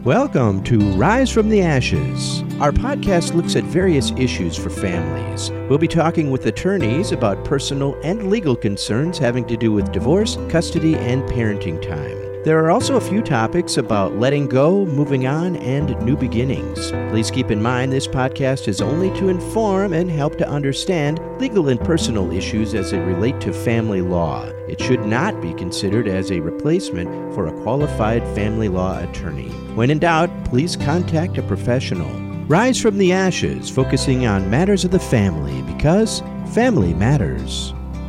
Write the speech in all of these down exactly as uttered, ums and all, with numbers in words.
Welcome to Rise from the Ashes. Our podcast looks at various issues for families. We'll be talking with attorneys about personal and legal concerns having to do with divorce, custody, and parenting time. There are also a few topics about letting go, moving on, and new beginnings. Please keep in mind this podcast is only to inform and help to understand legal and personal issues as it relate to family law. It should not be considered as a replacement for a qualified family law attorney. When in doubt, please contact a professional. Rise from the Ashes, focusing on matters of the family, because family matters.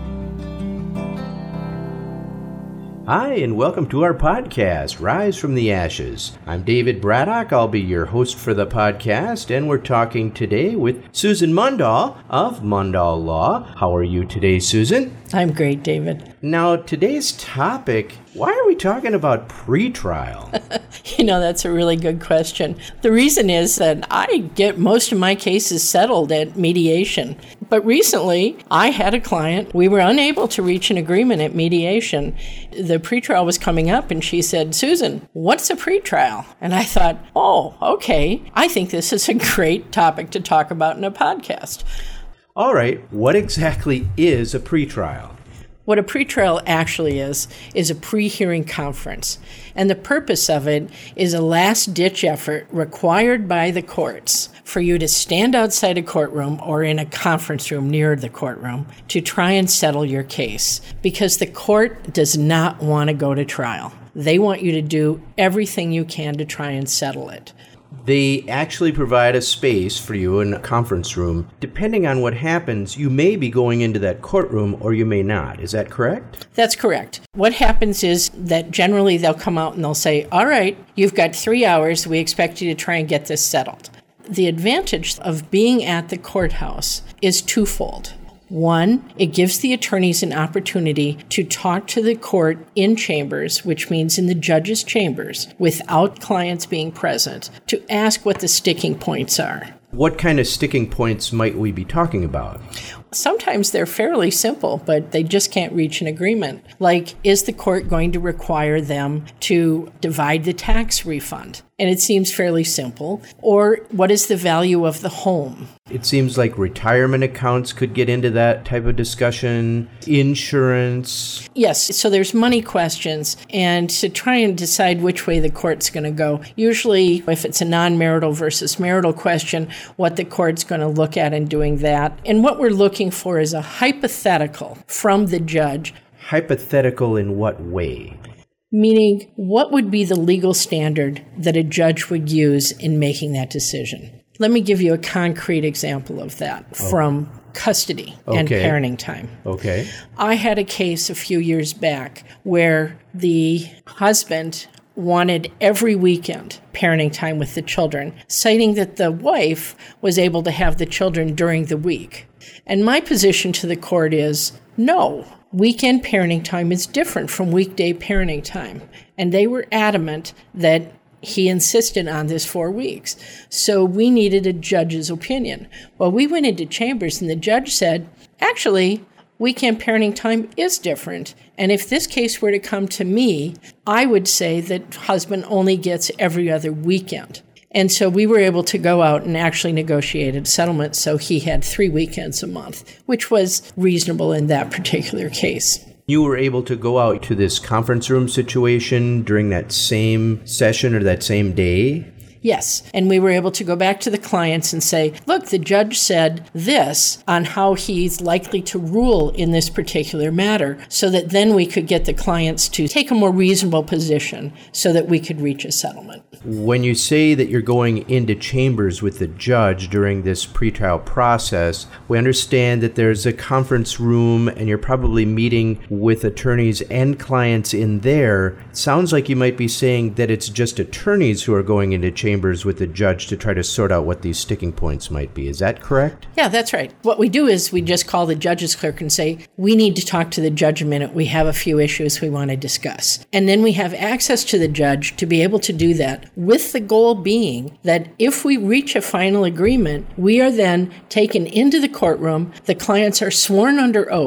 Hi, and welcome to our podcast, Rise from the Ashes. I'm David Braddock. I'll be your host for the podcast, and we're talking today with Susan Mundahl of Mundahl Law. How are you today, Susan? I'm great, David. Now, today's topic, why are we talking about pretrial? You know, that's a really good question. The reason is that I get most of my cases settled at mediation. But recently, I had a client. We were unable to reach an agreement at mediation. The pretrial was coming up, and she said, Susan, what's a pretrial? And I thought, oh, okay. I think this is a great topic to talk about in a podcast. All right. What exactly is a pretrial? What a pretrial actually is, is a pre-hearing conference. And the purpose of it is a last-ditch effort required by the courts for you to stand outside a courtroom or in a conference room near the courtroom to try and settle your case, because the court does not want to go to trial. They want you to do everything you can to try and settle it. They actually provide a space for you in a conference room. Depending on what happens, you may be going into that courtroom or you may not. Is that correct? That's correct. What happens is that generally they'll come out and they'll say, all right, you've got three hours. We expect you to try and get this settled. The advantage of being at the courthouse is twofold. One, it gives the attorneys an opportunity to talk to the court in chambers, which means in the judge's chambers, without clients being present, to ask what the sticking points are. What kind of sticking points might we be talking about? Sometimes they're fairly simple, but they just can't reach an agreement. Like, is the court going to require them to divide the tax refund? And it seems fairly simple. Or what is the value of the home? It seems like retirement accounts could get into that type of discussion. Insurance. Yes, so there's money questions. And to try and decide which way the court's going to go, usually if it's a non-marital versus marital question, what the court's going to look at in doing that. And what we're looking for is a hypothetical from the judge. Hypothetical in what way? Meaning, what would be the legal standard that a judge would use in making that decision? Let me give you a concrete example of that oh. from custody okay. and parenting time. Okay. I had a case a few years back where the husband wanted every weekend parenting time with the children, citing that the wife was able to have the children during the week. And my position to the court is, no. Weekend parenting time is different from weekday parenting time. And they were adamant that he insisted on this four weeks. So we needed a judge's opinion. Well, we went into chambers and the judge said, actually, weekend parenting time is different. And if this case were to come to me, I would say that husband only gets every other weekend. And so we were able to go out and actually negotiate a settlement, so he had three weekends a month, which was reasonable in that particular case. You were able to go out to this conference room situation during that same session or that same day? Yes, and we were able to go back to the clients and say, look, the judge said this on how he's likely to rule in this particular matter, so that then we could get the clients to take a more reasonable position so that we could reach a settlement. When you say that you're going into chambers with the judge during this pretrial process, we understand that there's a conference room and you're probably meeting with attorneys and clients in there. It sounds like you might be saying that it's just attorneys who are going into chambers with the judge to try to sort out what these sticking points might be. Is that correct? Yeah, that's right. What we do is we just call the judge's clerk and say, we need to talk to the judge a minute. We have a few issues we want to discuss. And then we have access to the judge to be able to do that, with the goal being that if we reach a final agreement, we are then taken into the courtroom. The clients are sworn under oath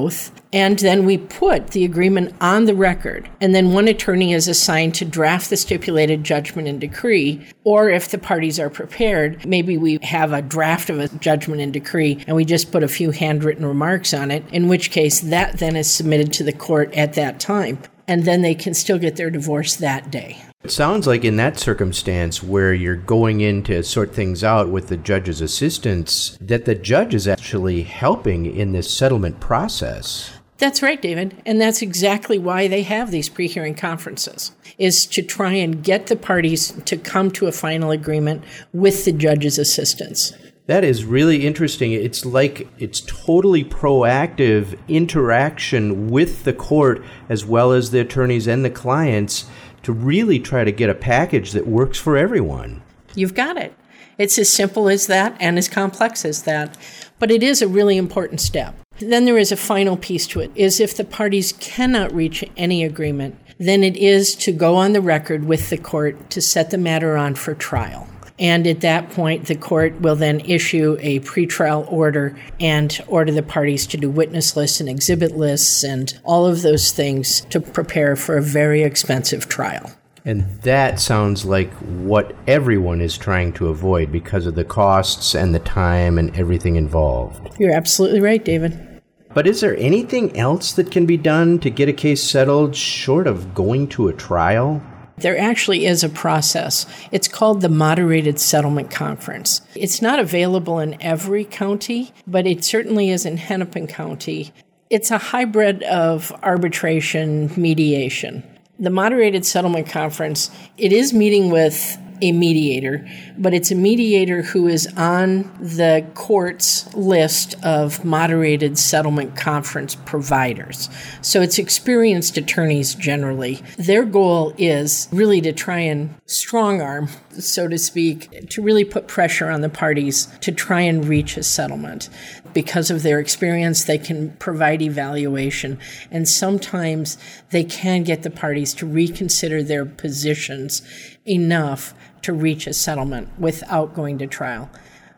And then we put the agreement on the record. And then one attorney is assigned to draft the stipulated judgment and decree. Or if the parties are prepared, maybe we have a draft of a judgment and decree and we just put a few handwritten remarks on it, in which case that then is submitted to the court at that time. And then they can still get their divorce that day. It sounds like in that circumstance where you're going in to sort things out with the judge's assistance, that the judge is actually helping in this settlement process. That's right, David. And that's exactly why they have these pre-hearing conferences, is to try and get the parties to come to a final agreement with the judge's assistance. That is really interesting. It's like it's totally proactive interaction with the court as well as the attorneys and the clients to really try to get a package that works for everyone. You've got it. It's as simple as that and as complex as that. But it is a really important step. Then there is a final piece to it, is if the parties cannot reach any agreement, then it is to go on the record with the court to set the matter on for trial. And at that point, the court will then issue a pretrial order and order the parties to do witness lists and exhibit lists and all of those things to prepare for a very expensive trial. And that sounds like what everyone is trying to avoid because of the costs and the time and everything involved. You're absolutely right, David. But is there anything else that can be done to get a case settled short of going to a trial? There actually is a process. It's called the Moderated Settlement Conference. It's not available in every county, but it certainly is in Hennepin County. It's a hybrid of arbitration mediation. The Moderated Settlement Conference, it is meeting with a mediator, but it's a mediator who is on the court's list of moderated settlement conference providers. So it's experienced attorneys generally. Their goal is really to try and strong arm, so to speak, to really put pressure on the parties to try and reach a settlement. Because of their experience, they can provide evaluation, and sometimes they can get the parties to reconsider their positions enough to reach a settlement without going to trial.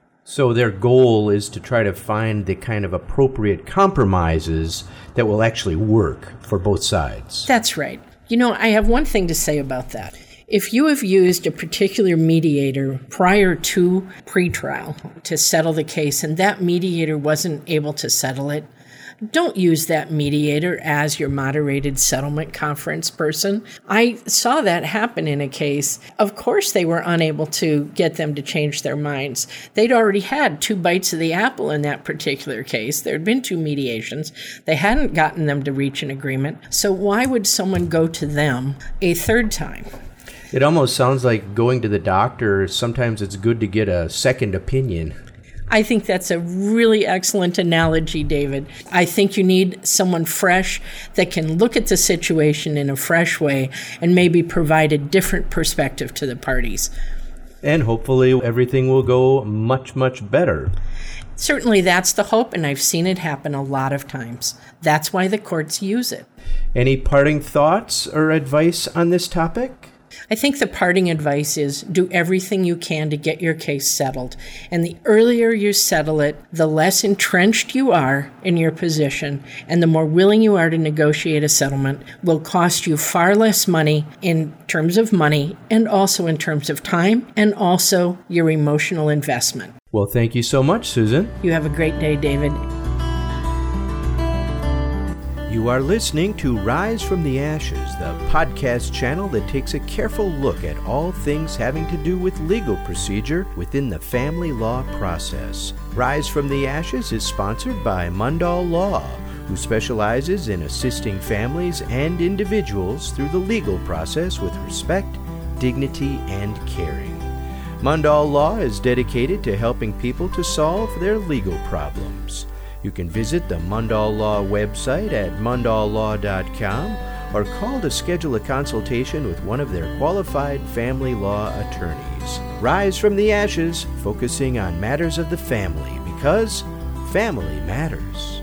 So their goal is to try to find the kind of appropriate compromises that will actually work for both sides. That's right. You know, I have one thing to say about that. If you have used a particular mediator prior to pretrial to settle the case and that mediator wasn't able to settle it, don't use that mediator as your moderated settlement conference person. I saw that happen in a case. Of course, they were unable to get them to change their minds. They'd already had two bites of the apple in that particular case. There had been two mediations. They hadn't gotten them to reach an agreement. So why would someone go to them a third time? It almost sounds like going to the doctor. Sometimes it's good to get a second opinion. I think that's a really excellent analogy, David. I think you need someone fresh that can look at the situation in a fresh way and maybe provide a different perspective to the parties. And hopefully everything will go much, much better. Certainly that's the hope, and I've seen it happen a lot of times. That's why the courts use it. Any parting thoughts or advice on this topic? I think the parting advice is do everything you can to get your case settled. And the earlier you settle it, the less entrenched you are in your position, and the more willing you are to negotiate a settlement will cost you far less money in terms of money and also in terms of time and also your emotional investment. Well, thank you so much, Susan. You have a great day, David. You are listening to Rise from the Ashes, the podcast channel that takes a careful look at all things having to do with legal procedure within the family law process. Rise from the Ashes is sponsored by Mundahl Law, who specializes in assisting families and individuals through the legal process with respect, dignity, and caring. Mundahl Law is dedicated to helping people to solve their legal problems. You can visit the Mundahl Law website at mundahl law dot com or call to schedule a consultation with one of their qualified family law attorneys. Rise from the Ashes, focusing on matters of the family, because family matters.